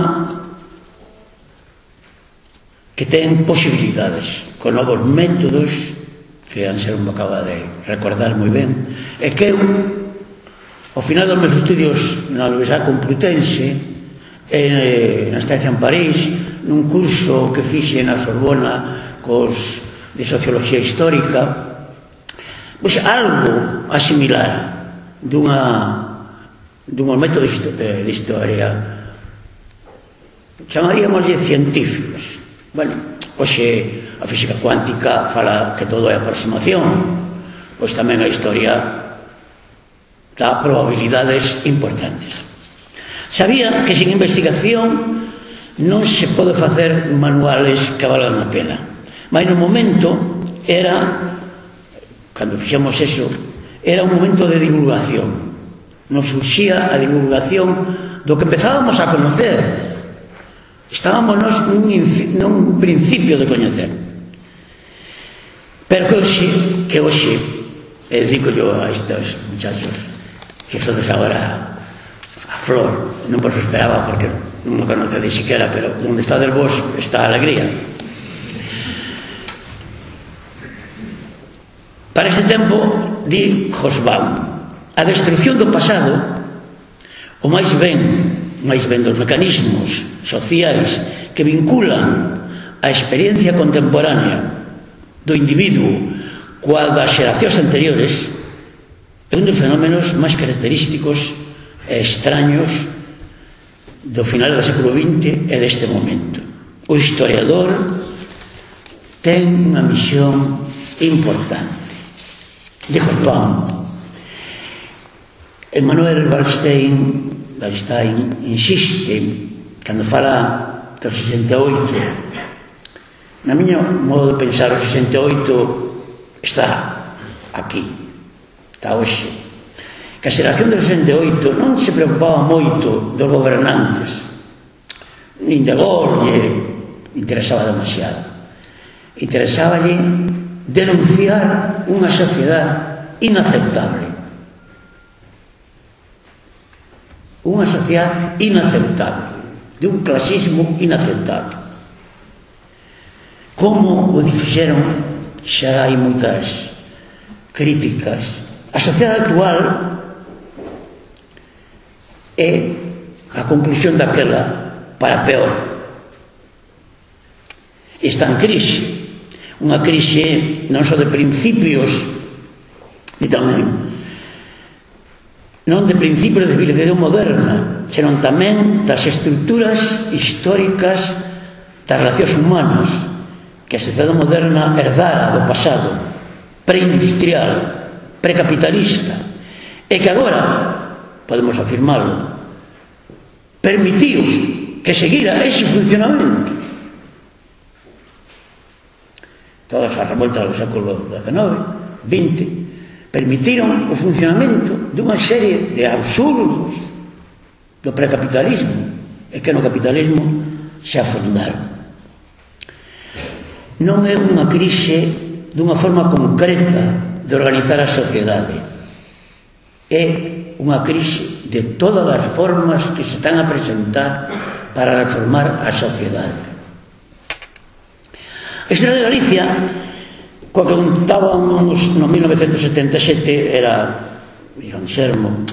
que ten posibilidades con novos métodos que Anselmo acaba de recordar moi ben, e que eu ao final dos meus estudios na Universidade Complutense, na estancia en París, nun curso que fixe na Sorbona cos de Socioloxía Histórica, pois algo a similar dunha dun método de historia, chamaríamoslle científicos. Bueno, hoxe a física cuántica fala que todo é aproximación, pois tamén a historia dá probabilidades importantes. Sabía que sin investigación non se pode facer manuales que valgan a pena, mas no momento era, cando fixemos eso, era un momento de divulgación. Nos surxía a divulgación do que empezábamos a conocer. Estábamos nos nun, nun principio de coñecer. Pero que hoxe, que hoxe, e digo yo a estes muchachos que sodes agora a flor, non vos esperaba porque non me conocedis siquiera, pero onde está del vos está a alegría. Para ese tempo, di Hobsbawm, a destrucción do pasado, o máis ben, máis ben dos mecanismos sociais que vinculan a experiencia contemporánea do individuo coa das xeracións anteriores, é un dos fenómenos máis característicos e extraños do final do século vinte e deste momento. O historiador ten unha misión importante. De Hobsbawm, Emanuel Bernstein, Bernstein insiste cando fala do sesenta e oito. Na miña modo de pensar, o sesenta e oito está aquí, está hoxe. Que a xeración do sesenta e oito non se preocupaba moito dos gobernantes, nin de gol, lle interesaba demasiado. Interesáballe denunciar unha sociedade inaceptable. Unha sociedade inaceptable, de un clasismo inaceptable. Como o dixeron, xa hai moitas críticas. A sociedade actual é a conclusión daquela para peor. Está en crise, unha crise non só de principios e tamén non de principios de civilización moderna, senón tamén das estruturas históricas das relacións humanas que a sociedade moderna herdara do pasado preindustrial, precapitalista, e que agora podemos afirmarlo, permitíos que seguira ese funcionamento. Todas as revoltas do século dezenove, vinte, permitiron o funcionamento dunha serie de absurdos do precapitalismo e que no capitalismo se afundaron. Non é unha crise dunha forma concreta de organizar a sociedade, é unha crise de todas as formas que se están a presentar para reformar a sociedade. A historia de Galicia, coa que contábamos no mil novecentos setenta e sete, era Anselmo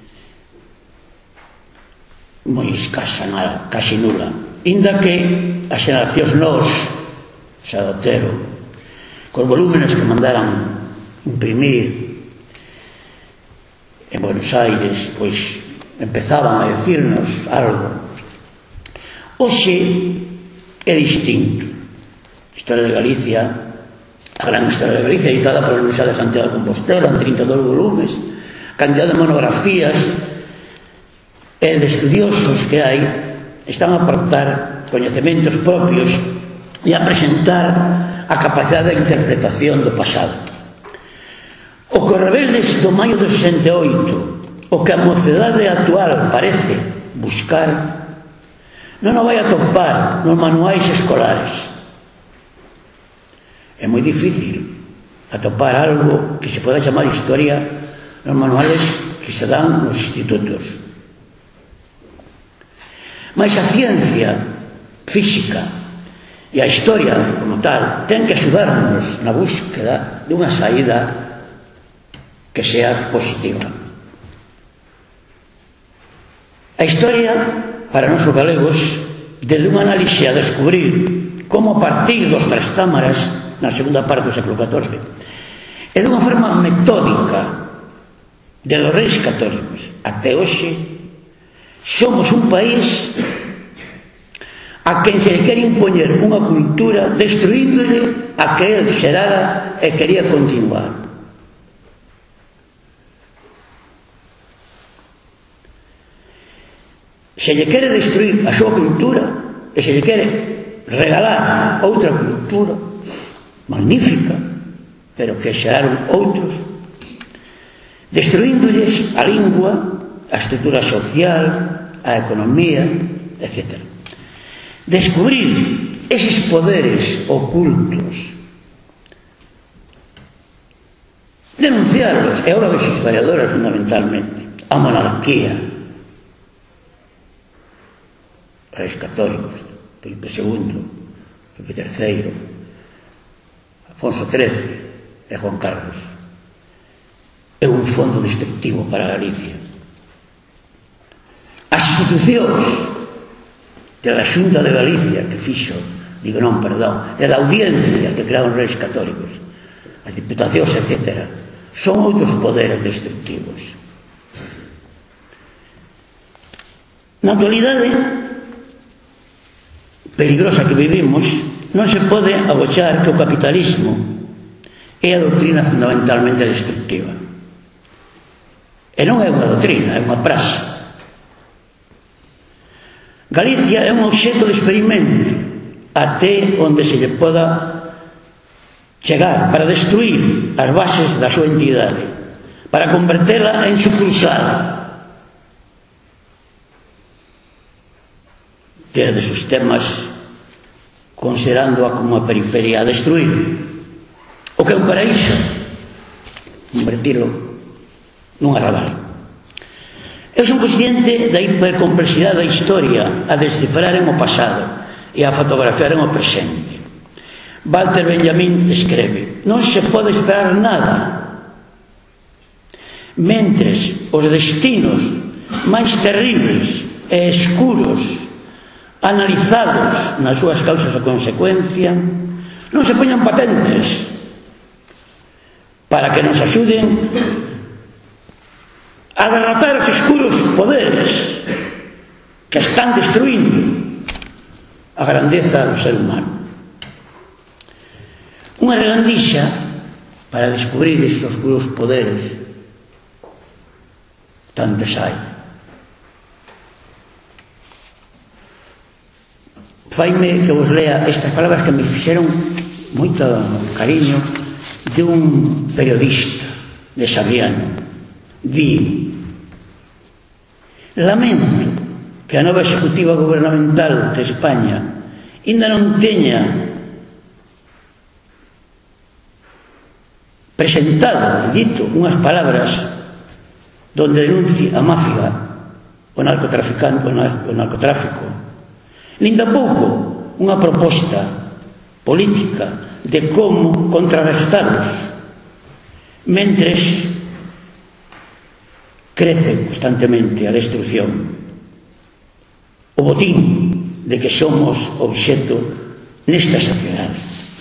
moi escasa, casi nula, inda que as xeracións nós, xa do Otero, cos volúmenes que mandaran imprimir en Buenos Aires, pois empezaban a decirnos algo. Hoxe é distinto. A historia de Galicia a gran historia de Galicia, editada pola Universidade de Santiago de Compostela en trinta e dous volumes, cantidad de monografías e de estudiosos que hai, están a aportar coñecementos propios e a presentar a capacidade de interpretación do pasado. O que os rebeldes do maio do sesenta e oito, o que a mocedade actual parece buscar, non o vai atopar nos manuais escolares. É moi difícil atopar algo que se poda chamar historia nos manuales que se dan nos institutos. Mas a ciencia física e a historia como tal ten que axudarnos na búsqueda dunha saída que sea positiva. A historia, para nós os galegos, desde un análise a descubrir como a partir dos trastámaras na segunda parte do século catorce e dunha forma metódica de los reis católicos até hoxe somos un país a quen se le quere impoñer unha cultura destruíndole a que el xerara e quería continuar. Se lle quere destruir a súa cultura e se lle quere regalar outra cultura magnífica, pero que xeraron outros, destruíndolles a lingua, a estrutura social, a economía, etcétera. Descubrir eses poderes ocultos, denunciarlos, é obra dos historiadores fundamentalmente, a monarquía, reis católicos, Felipe segundo, Felipe terceiro, Afonso trece e Juan Carlos. É un fondo destructivo para Galicia. As institucións de la Xunta de Galicia que fixo, digo non, perdón, de la audiencia que crearon reis católicos, as diputacións, etcétera, son outros poderes destructivos. Na actualidade peligrosa que vivimos, non se pode abochar que o capitalismo é a doutrina fundamentalmente destructiva. E non é unha doutrina, é unha praxe. Galicia é un obxecto de experimento até onde se lle poda chegar para destruir as bases da súa entidade, para convertela en sucursal de sistemas, considerándoa como a periferia a destruir. O que é un paraíso, convertirlo nun arrabal. Eu son consciente da hipercomplexidade da historia a descifrar en o pasado e a fotografiar en o presente. Walter Benjamin escreve: non se pode esperar nada mentres os destinos máis terribles e escuros analizados nas súas causas e consecuencia non se poñan patentes para que nos axuden a derrotar os escuros poderes que están destruindo a grandeza do ser humano. Unha relandixa para descubrir esos oscuros poderes tantos hai. Faime que vos lea estas palabras que me fixeron moito cariño de un periodista de Sabiano. Di: lamento que a nova executiva gubernamental de España ainda non teña presentado, dito, unhas palabras donde denuncia a mafia, o narcotraficante, o narcotráfico, nin tampouco unha proposta política de como contrarrestarlos, mentres crece constantemente a destrucción, o botín de que somos obxecto nesta sociedade.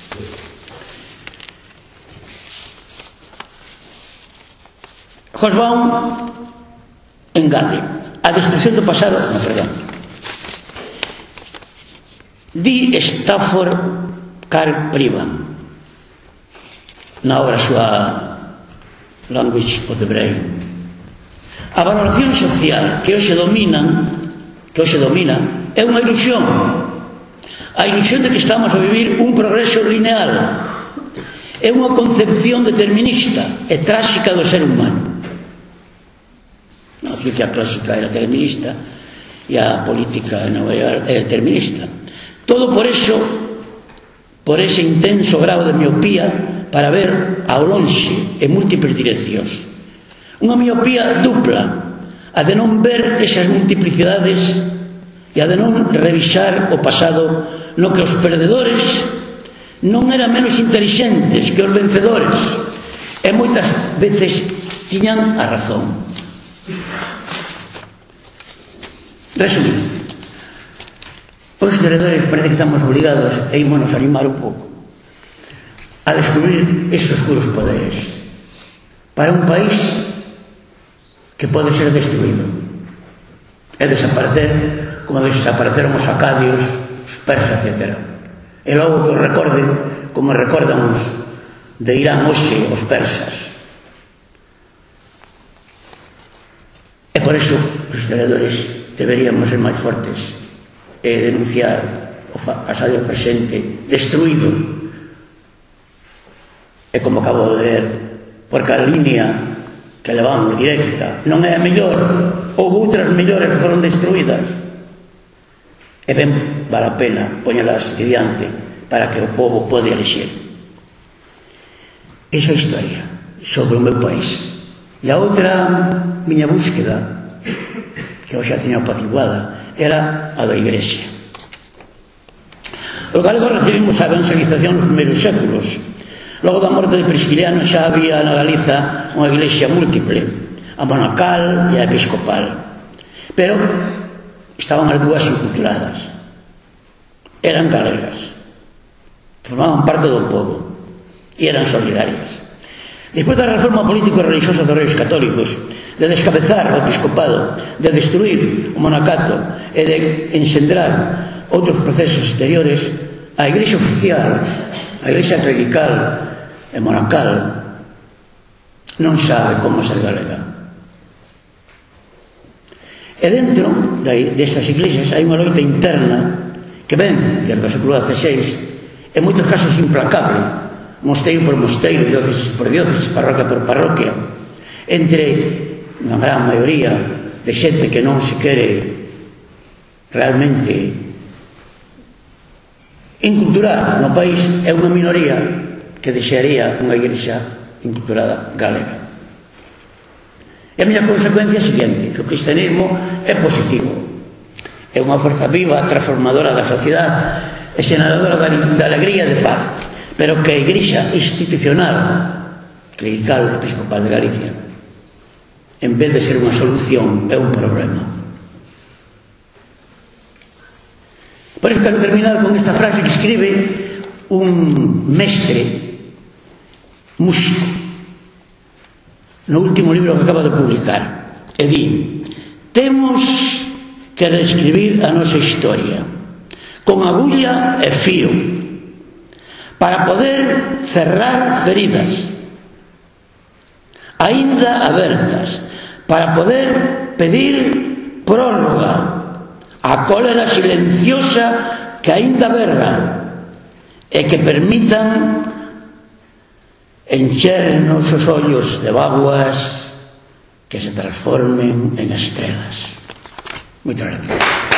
Hobsbawm engade: a destrucción do pasado, no, perdón, di Stafford Karl Privan, na obra súa Language of the Brain. A valoración social que hoxe dominan que hoxe domina é unha ilusión, a ilusión de que estamos a vivir un progreso lineal. É unha concepción determinista e tráxica do ser humano. A ciencia clásica era determinista e a política non era determinista. Todo por eso, por ese intenso grado de miopía para ver ao lonxe en múltiples direccións. Unha miopía dupla, a de non ver esas multiplicidades e a de non revisar o pasado no que os perdedores non eran menos intelixentes que os vencedores e moitas veces tiñan a razón. Resumindo, os historiadores parece que estamos obligados e ímonos animar un pouco a descubrir esos oscuros poderes para un país que pode ser destruído e desaparecer como desapareceron os acadios, os persas, etcétera. E logo que os recorden como recordan os de Irán hoxe os persas. E por iso os historiadores deberíamos ser máis fortes e denunciar o pasado e o presente destruído. E como acabo de ver, porque a línea que levamos directa non é a mellor, houve outras mellores que foron destruídas, e ben vale a pena poñelas diante para que o povo pode elixir. Esa é a historia sobre o meu país. E a outra miña búsqueda, que hoxe a teño apaciguada, era a da Igrexa. Os galegos recibimos a evangelización nos primeiros séculos. Logo da morte de Prisciliano xa había na Galiza unha iglesia múltiple, a monacal e a episcopal, pero estaban as dúas inculturadas, eran galegas, formaban parte do povo e eran solidarias. Despois da reforma político-religiosa dos reis católicos, de descabezar o episcopado, de destruir o monacato e de ensendrar outros procesos exteriores, a igrexa oficial, a igrexa clerical e monacal non sabe como ser galega. E dentro destas iglesias hai unha loita interna que ven desde o século dieciséis, en moitos casos implacable, mosteiro por mosteiro, diócesis por diócesis, parroquia por parroquia, entre unha gran maioría de xente que non se quere realmente inculturar no país, é unha minoría que desearía unha igrexa inculturada galega. E a miña consecuencia é a seguinte, que o cristianismo é positivo, é unha forza viva, transformadora da sociedade e xeneradora da alegría e de paz, pero que a igrexa institucional clerical e episcopal de Galicia, en vez de ser unha solución, é un problema. Por iso quero terminar con esta frase que escribe un mestre músico no último libro que acaba de publicar, e di: temos que reescribir a nosa historia con agulla e fío para poder cerrar feridas aínda abertas, para poder pedir prórroga a cólera silenciosa que aínda berra e que permitan enchernos os ollos de vaguas que se transformen en estrelas. Moitas gracias.